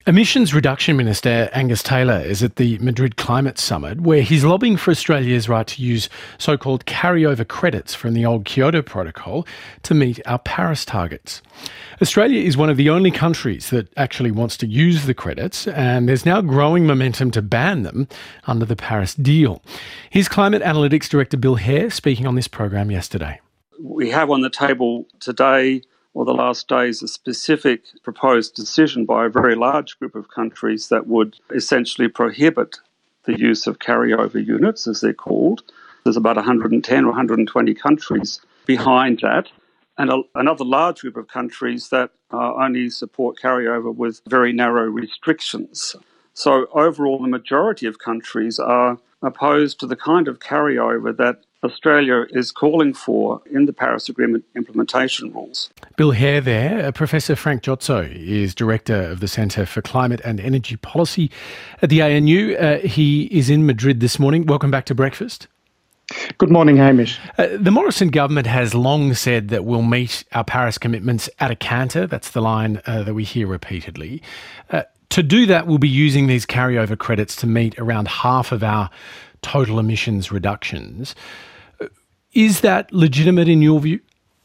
Emissions Reduction Minister Angus Taylor is at the Madrid Climate Summit, where he's lobbying for Australia's right to use so-called carryover credits from the old Kyoto Protocol to meet our Paris targets. Australia is one of the only countries that actually wants to use the credits, and there's now growing momentum to ban them under the Paris deal. Here's Climate Analytics Director Bill Hare speaking on this program yesterday. We have on the table today, or the last days, a specific proposed decision by a very large group of countries that would essentially prohibit the use of carryover units, as they're called. There's about 110 or 120 countries behind that, and another large group of countries that only support carryover with very narrow restrictions. So overall, the majority of countries are opposed to the kind of carryover that Australia is calling for in the Paris Agreement implementation rules. Bill Hare there. Professor Frank Giozzo is Director of the Centre for Climate and Energy Policy at the ANU. He is in Madrid this morning. Welcome back to Breakfast. Good morning, Hamish. The Morrison government has long said that we'll meet our Paris commitments at a canter. That's the line that we hear repeatedly. To do that, we'll be using these carryover credits to meet around half of our total emissions reductions. Is that legitimate in your view?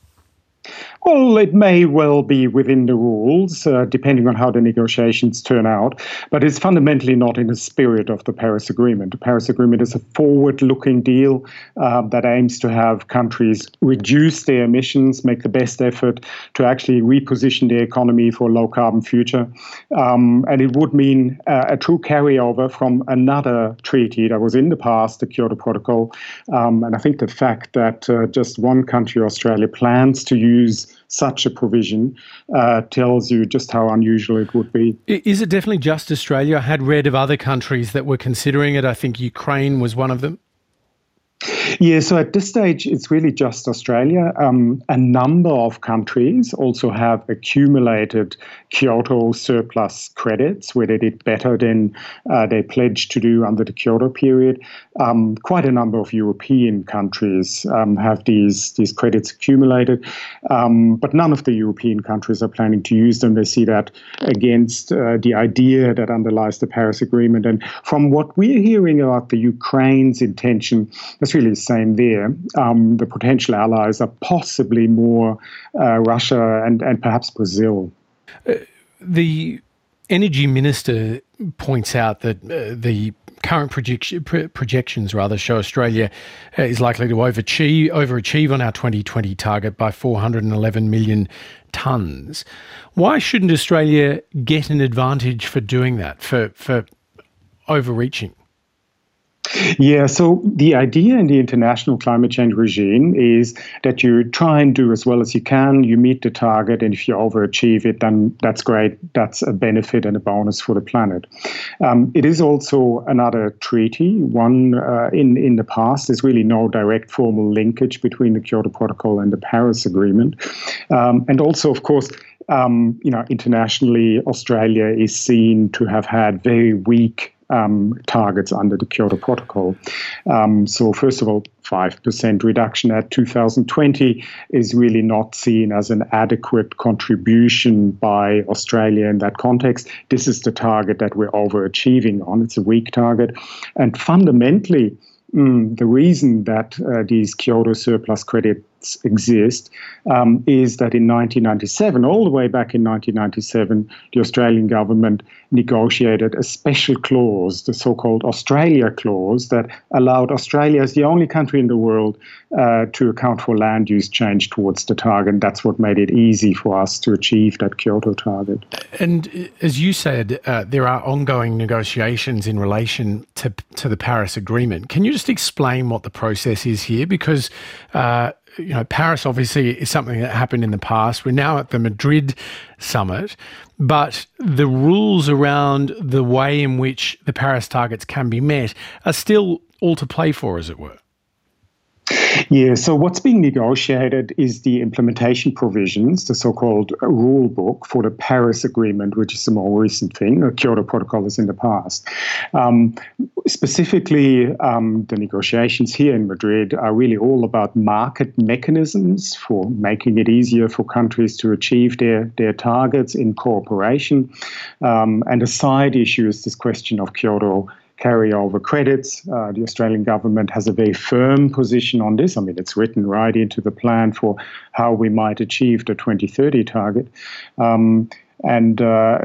Well, it may well be within the rules, depending on how the negotiations turn out, but it's fundamentally not in the spirit of the Paris Agreement. The Paris Agreement is a forward-looking deal that aims to have countries reduce their emissions, make the best effort to actually reposition their economy for a low-carbon future. And it would mean a true carryover from another treaty that was in the past, the Kyoto Protocol. And I think the fact that just one country, Australia, plans to use such a provision tells you just how unusual it would be. Is it definitely just Australia? I had read of other countries that were considering it. I think Ukraine was one of them. Yeah, so at this stage, it's really just Australia. A number of countries also have accumulated Kyoto surplus credits, where they did better than they pledged to do under the Kyoto period. Quite a number of European countries have these credits accumulated, but none of the European countries are planning to use them. They see that against the idea that underlies the Paris Agreement. And from what we're hearing about the Ukraine's intention, it's really the same there. The potential allies are possibly more Russia and perhaps Brazil. The Energy Minister points out that the current projections show Australia is likely to overachieve on our 2020 target by 411 million tonnes. Why shouldn't Australia get an advantage for doing that, for overreaching? Yeah, so the idea in the international climate change regime is that you try and do as well as you can, you meet the target, and if you overachieve it, then that's great. That's a benefit and a bonus for the planet. It is also another treaty, one in the past. There's really no direct formal linkage between the Kyoto Protocol and the Paris Agreement. And also, of course, internationally, Australia is seen to have had very weak targets under the Kyoto Protocol. So first of all, 5% reduction at 2020 is really not seen as an adequate contribution by Australia in that context. This is the target that we're overachieving on. It's a weak target. And fundamentally, the reason that these Kyoto surplus credits exist is that in 1997, all the way back in 1997, the Australian government negotiated a special clause, the so-called Australia Clause, that allowed Australia as the only country in the world to account for land use change towards the target. That's what made it easy for us to achieve that Kyoto target. And as you said, there are ongoing negotiations in relation to the Paris Agreement. Can you just explain what the process is here? Because Paris obviously is something that happened in the past. We're now at the Madrid summit, but the rules around the way in which the Paris targets can be met are still all to play for, as it were. Yeah, so what's being negotiated is the implementation provisions, the so-called rule book for the Paris Agreement, which is a more recent thing. The Kyoto Protocol is in the past. Specifically, the negotiations here in Madrid are really all about market mechanisms for making it easier for countries to achieve their targets in cooperation. And a side issue is this question of Kyoto carryover credits. The Australian government has a very firm position on this. I mean, it's written right into the plan for how we might achieve the 2030 target. And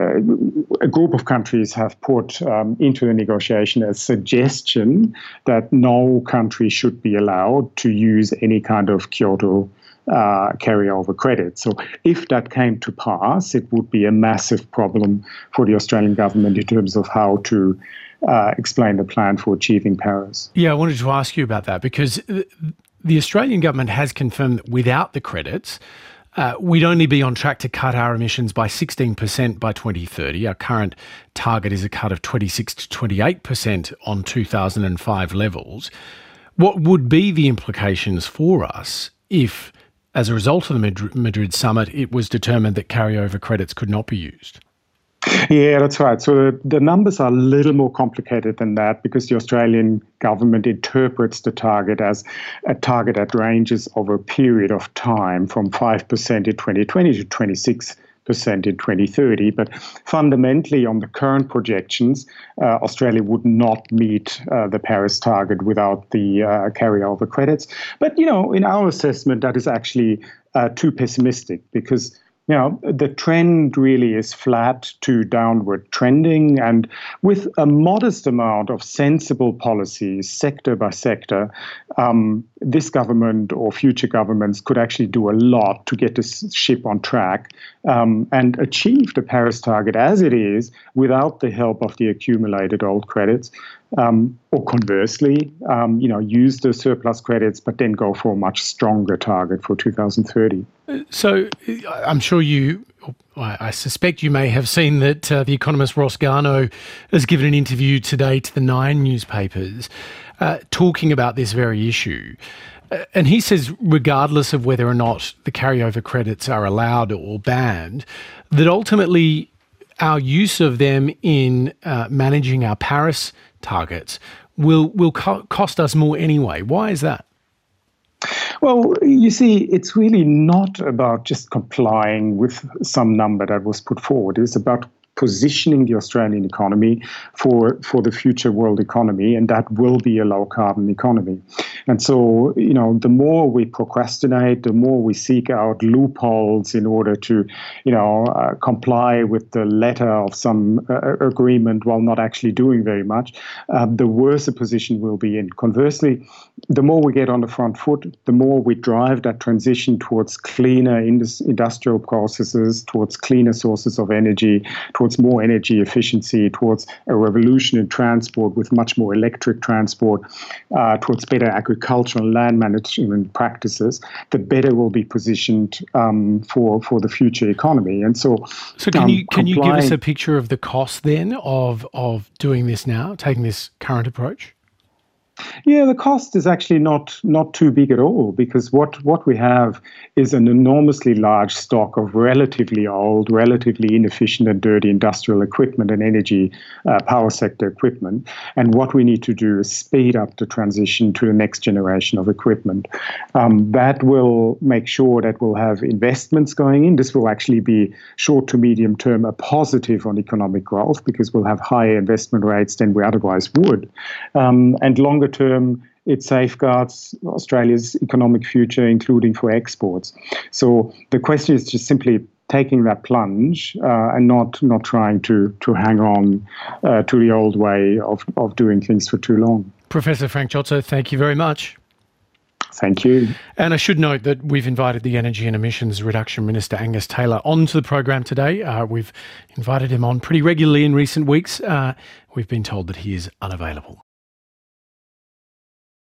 a group of countries have put into the negotiation a suggestion that no country should be allowed to use any kind of Kyoto carryover credit. So if that came to pass, it would be a massive problem for the Australian government in terms of how to explain the plan for achieving Paris. Yeah, I wanted to ask you about that because the Australian government has confirmed that without the credits, we'd only be on track to cut our emissions by 16% by 2030. Our current target is a cut of 26 to 28% on 2005 levels. What would be the implications for us if, as a result of the Madrid summit, it was determined that carryover credits could not be used? Yeah, that's right. So the numbers are a little more complicated than that because the Australian government interprets the target as a target that ranges over a period of time from 5% in 2020 to 26% in 2030. But fundamentally, on the current projections, Australia would not meet the Paris target without the carryover credits. But, in our assessment, that is actually too pessimistic because the trend really is flat to downward trending, and with a modest amount of sensible policies, sector by sector, this government or future governments could actually do a lot to get this ship on track and achieve the Paris target as it is without the help of the accumulated old credits. Or conversely, use the surplus credits, but then go for a much stronger target for 2030. So I'm sure I suspect you may have seen that the economist Ross Garnaut has given an interview today to the Nine newspapers talking about this very issue. And he says, regardless of whether or not the carryover credits are allowed or banned, that ultimately our use of them in managing our Paris targets will cost us more anyway. Why is that? Well, you see, it's really not about just complying with some number that was put forward. It's about positioning the Australian economy for the future world economy, and that will be a low-carbon economy. And so, the more we procrastinate, the more we seek out loopholes in order to, comply with the letter of some agreement while not actually doing very much, the worse a position we'll be in. Conversely, the more we get on the front foot, the more we drive that transition towards cleaner industrial processes, towards cleaner sources of energy, towards more energy efficiency, towards a revolution in transport with much more electric transport, towards better agricultural and land management practices, the better we'll be positioned for the future economy. And so can you give us a picture of the cost then of doing this now, taking this current approach? Yeah, the cost is actually not too big at all because what we have is an enormously large stock of relatively old, relatively inefficient and dirty industrial equipment and energy power sector equipment. And what we need to do is speed up the transition to the next generation of equipment. That will make sure that we'll have investments going in. This will actually be short to medium term a positive on economic growth because we'll have higher investment rates than we otherwise would. And longer term, it safeguards Australia's economic future, including for exports. So the question is just simply taking that plunge and not trying to hang on to the old way of doing things for too long. Professor Frank Giotto, thank you very much. Thank you. And I should note that we've invited the Energy and Emissions Reduction Minister, Angus Taylor, onto the program today. We've invited him on pretty regularly in recent weeks. We've been told that he is unavailable.